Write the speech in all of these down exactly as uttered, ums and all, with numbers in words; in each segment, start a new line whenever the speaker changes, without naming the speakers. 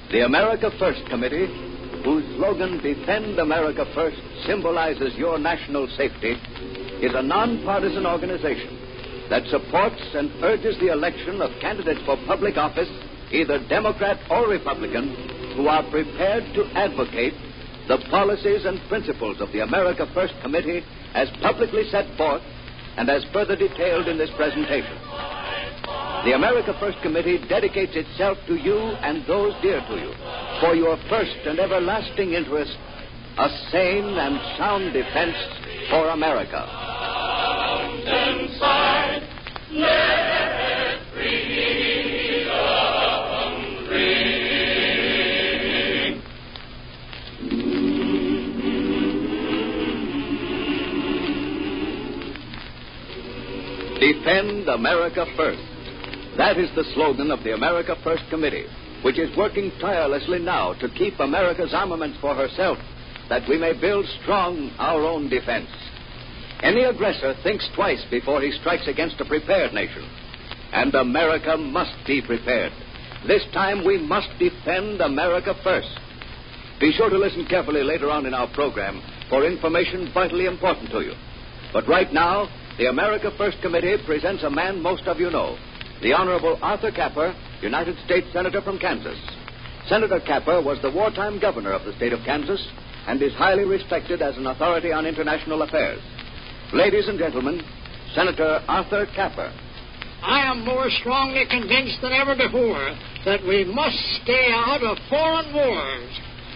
The America First Committee, whose slogan, Defend America First, symbolizes your national safety, is a nonpartisan organization that supports and urges the election of candidates for public office, either Democrat or Republican, who are prepared to advocate the policies and principles of the America First Committee as publicly set forth and as further detailed in this presentation. The America First Committee dedicates itself to you and those dear to you for your first and everlasting interest, a sane and sound defense for America. Mountainside, let freedom ring. Defend America First. That is the slogan of the America First Committee, which is working tirelessly now to keep America's armaments for herself, that we may build strong our own defense. Any aggressor thinks twice before he strikes against a prepared nation. And America must be prepared. This time we must defend America first. Be sure to listen carefully later on in our program for information vitally important to you. But right now, the America First Committee presents a man most of you know, the Honorable Arthur Capper, United States Senator from Kansas. Senator Capper was the wartime governor of the state of Kansas and is highly respected as an authority on international affairs. Ladies and gentlemen, Senator Arthur Capper.
I am more strongly convinced than ever before that we must stay out of foreign wars.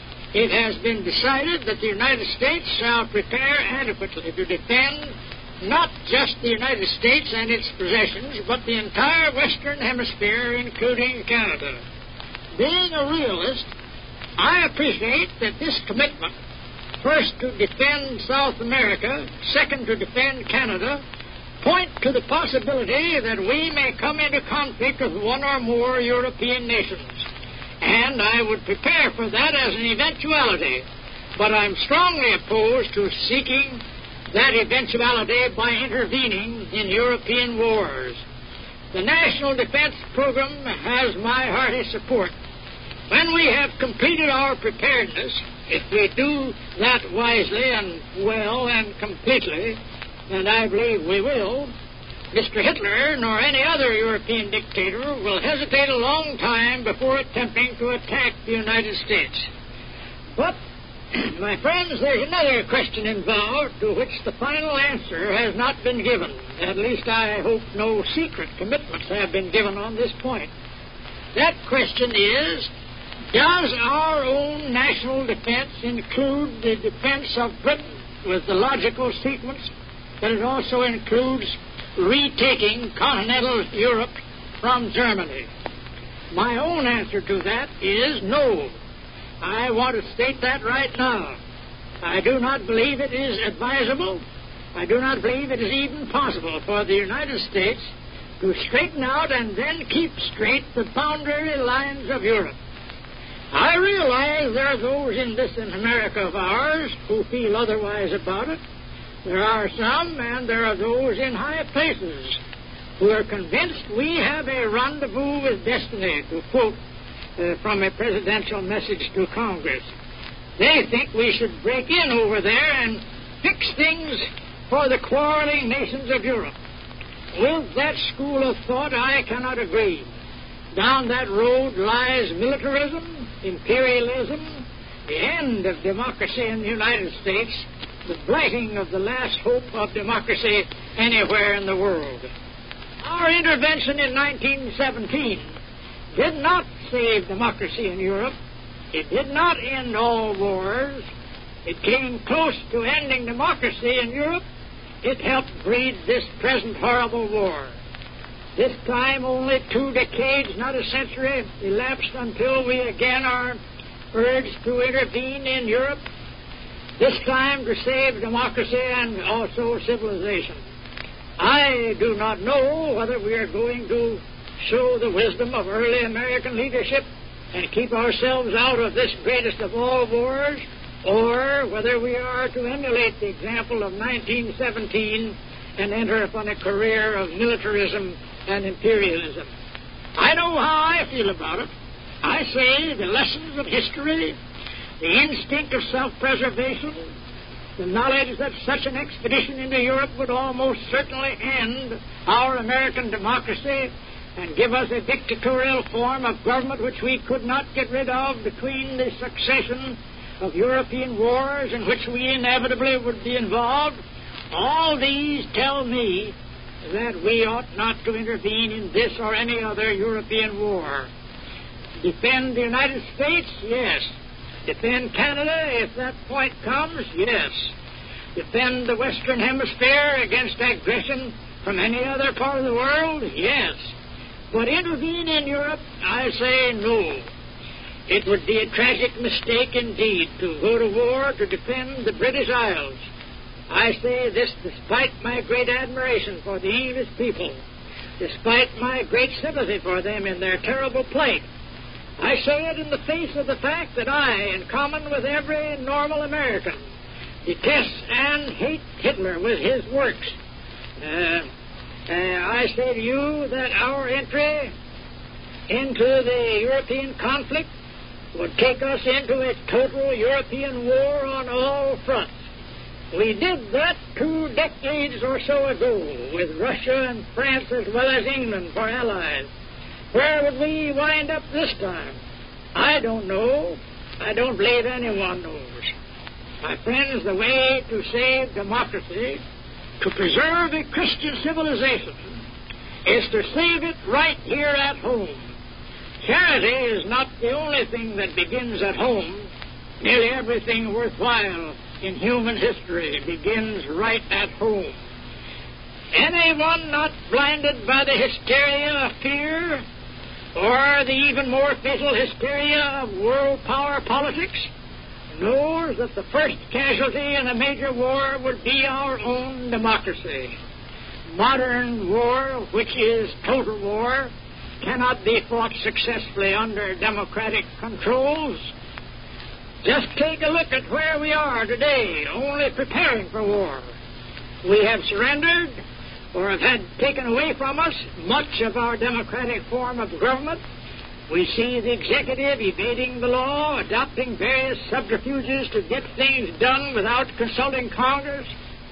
It has been decided that the United States shall prepare adequately to defend not just the United States and its possessions, but the entire Western Hemisphere, including Canada. Being a realist, I appreciate that this commitment, first to defend South America, second to defend Canada, point to the possibility that we may come into conflict with one or more European nations. And I would prepare for that as an eventuality. But I'm strongly opposed to seeking that eventuality by intervening in European wars. The National Defense Program has my hearty support. When we have completed our preparedness, if we do that wisely and well and completely, and I believe we will, Mister Hitler nor any other European dictator will hesitate a long time before attempting to attack the United States. But, my friends, there's another question involved to which the final answer has not been given. At least I hope no secret commitments have been given on this point. That question is, does our own national defense include the defense of Britain with the logical sequence that it also includes retaking continental Europe from Germany? My own answer to that is no. I want to state that right now. I do not believe it is advisable. I do not believe it is even possible for the United States to straighten out and then keep straight the boundary lines of Europe. I realize there are those in this America of ours who feel otherwise about it. There are some, and there are those in high places who are convinced we have a rendezvous with destiny, to quote uh, from a presidential message to Congress. They think we should break in over there and fix things for the quarreling nations of Europe. With that school of thought, I cannot agree. Down that road lies militarism, imperialism, the end of democracy in the United States, the blighting of the last hope of democracy anywhere in the world. Our intervention in nineteen seventeen did not save democracy in Europe. It did not end all wars. It came close to ending democracy in Europe. It helped breed this present horrible war. This time only two decades, not a century, elapsed until we again are urged to intervene in Europe, this time to save democracy and also civilization. I do not know whether we are going to show the wisdom of early American leadership and keep ourselves out of this greatest of all wars, or whether we are to emulate the example of nineteen seventeen and enter upon a career of militarism and imperialism. I know how I feel about it. I say the lessons of history, the instinct of self-preservation, the knowledge that such an expedition into Europe would almost certainly end our American democracy and give us a dictatorial form of government which we could not get rid of between the succession of European wars in which we inevitably would be involved, all these tell me that we ought not to intervene in this or any other European war. Defend the United States? Yes. Defend Canada if that point comes? Yes. Defend the Western Hemisphere against aggression from any other part of the world? Yes. But intervene in Europe? I say no. It would be a tragic mistake indeed to go to war to defend the British Isles. I say this despite my great admiration for the English people, despite my great sympathy for them in their terrible plight. I say it in the face of the fact that I, in common with every normal American, detest and hate Hitler with his works. Uh, uh, I say to you that our entry into the European conflict would take us into a total European war on all fronts. We did that two decades or so ago with Russia and France as well as England for allies. Where would we wind up this time? I don't know. I don't believe anyone knows. My friends, the way to save democracy, to preserve a Christian civilization, is to save it right here at home. Charity is not the only thing that begins at home. Nearly everything worthwhile in human history begins right at home. Anyone not blinded by the hysteria of fear or the even more fatal hysteria of world power politics knows that the first casualty in a major war would be our own democracy. Modern war, which is total war, cannot be fought successfully under democratic controls. Just take a look at where we are today, only preparing for war. We have surrendered or have had taken away from us much of our democratic form of government. We see the executive evading the law, adopting various subterfuges to get things done without consulting Congress.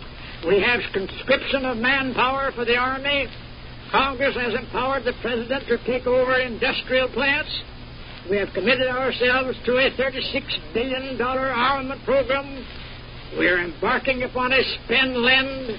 We have conscription of manpower for the Army. Congress has empowered the President to take over industrial plants. We have committed ourselves to a thirty-six billion dollars armament program. We are embarking upon a spend-lend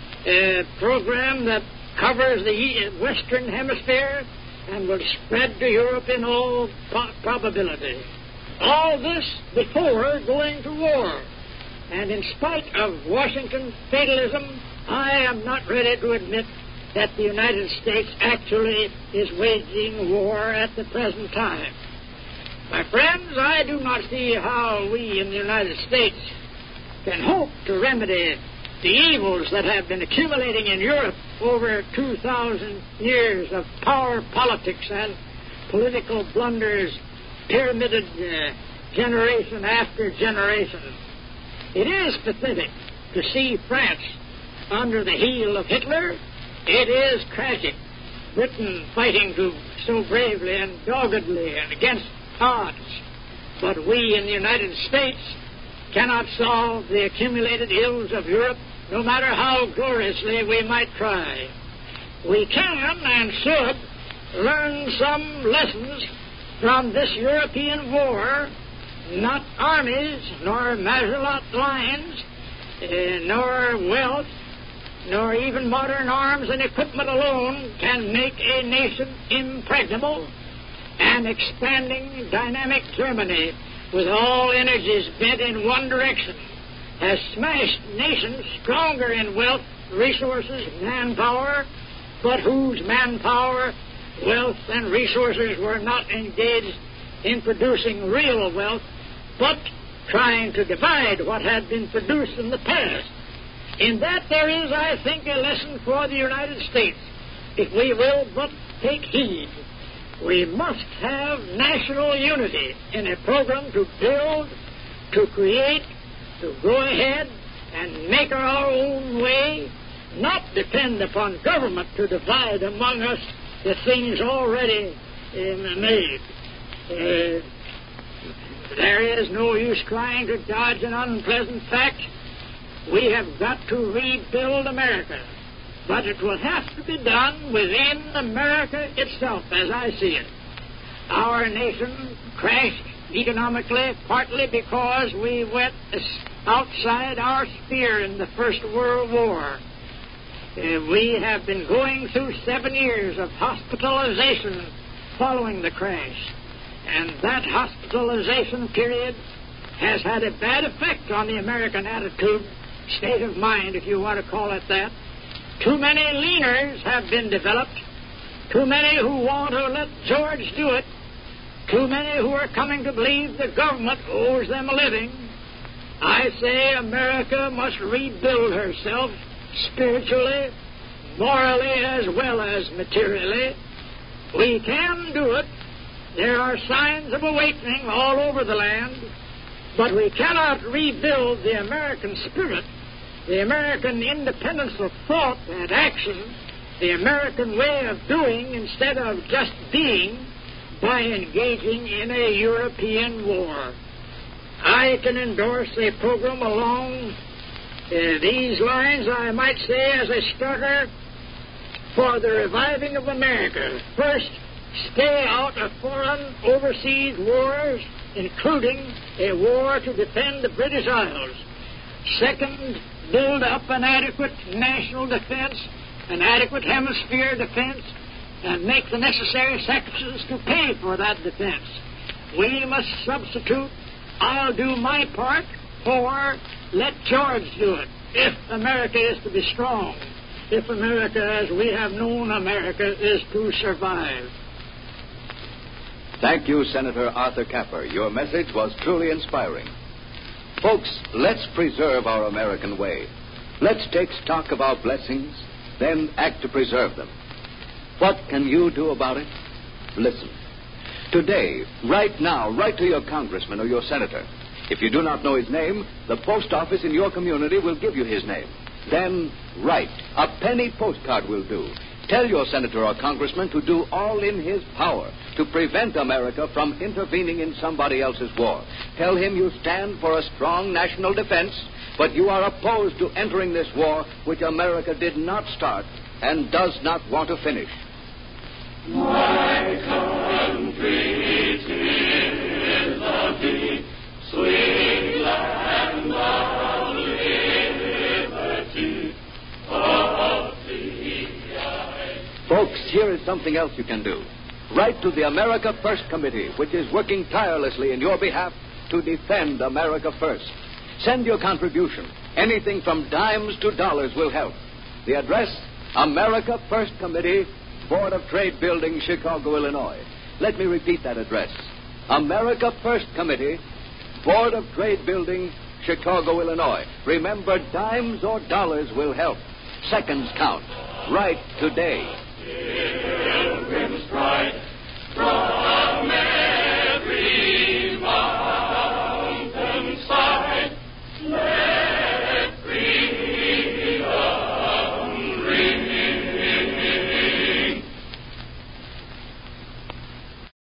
uh, program that covers the Western Hemisphere and will spread to Europe in all po- probability. All this before going to war. And in spite of Washington fatalism, I am not ready to admit that the United States actually is waging war at the present time. My friends, I do not see how we in the United States can hope to remedy the evils that have been accumulating in Europe over two thousand years of power politics and political blunders, pyramided uh, generation after generation. It is pathetic to see France under the heel of Hitler. It is tragic. Britain fighting to so bravely and doggedly and against odds. But we in the United States cannot solve the accumulated ills of Europe, no matter how gloriously we might try. We can and should learn some lessons from this European war. Not armies, nor Maginot Lines, uh, nor wealth, nor even modern arms and equipment alone can make a nation impregnable. An expanding, dynamic Germany, with all energies bent in one direction, has smashed nations stronger in wealth, resources, manpower, but whose manpower, wealth, and resources were not engaged in producing real wealth, but trying to divide what had been produced in the past. In that there is, I think, a lesson for the United States, if we will but take heed. We must have national unity in a program to build, to create, to go ahead and make our own way, not depend upon government to divide among us the things already uh, made. Uh, there is no use trying to dodge an unpleasant fact. We have got to rebuild America. But it will have to be done within America itself, as I see it. Our nation crashed economically partly because we went outside our sphere in the First World War. Uh, we have been going through seven years of hospitalization following the crash. And that hospitalization period has had a bad effect on the American attitude, state of mind, if you want to call it that. Too many leaners have been developed. Too many who want to let George do it. Too many who are coming to believe the government owes them a living. I say America must rebuild herself spiritually, morally, as well as materially. We can do it. There are signs of awakening all over the land, but we cannot rebuild the American spirit, the American independence of thought and action, the American way of doing instead of just being, by engaging in a European war. I can endorse a program along uh, these lines, I might say, as a starter for the reviving of America. First, stay out of foreign overseas wars, including a war to defend the British Isles. Second, build up an adequate national defense, an adequate hemisphere defense, and make the necessary sacrifices to pay for that defense. We must substitute I'll do my part for let George do it, if America is to be strong, if America, as we have known America, is to survive.
Thank you, Senator Arthur Capper. Your message was truly inspiring. Folks, let's preserve our American way. Let's take stock of our blessings, then act to preserve them. What can you do about it? Listen. Today, right now, write to your congressman or your senator. If you do not know his name, the post office in your community will give you his name. Then write. A penny postcard will do. Tell your senator or congressman to do all in his power to prevent America from intervening in somebody else's war. Tell him you stand for a strong national defense, but you are opposed to entering this war which America did not start and does not want to finish.
My country, 'tis the deep, sweet land of liberty, of thee I...
Folks, here is something else you can do. Write to the America First Committee, which is working tirelessly in your behalf to defend America First. Send your contribution. Anything from dimes to dollars will help. The address, America First Committee, Board of Trade Building, Chicago, Illinois. Let me repeat that address. America First Committee, Board of Trade Building, Chicago, Illinois. Remember, dimes or dollars will help. Seconds count. Write today.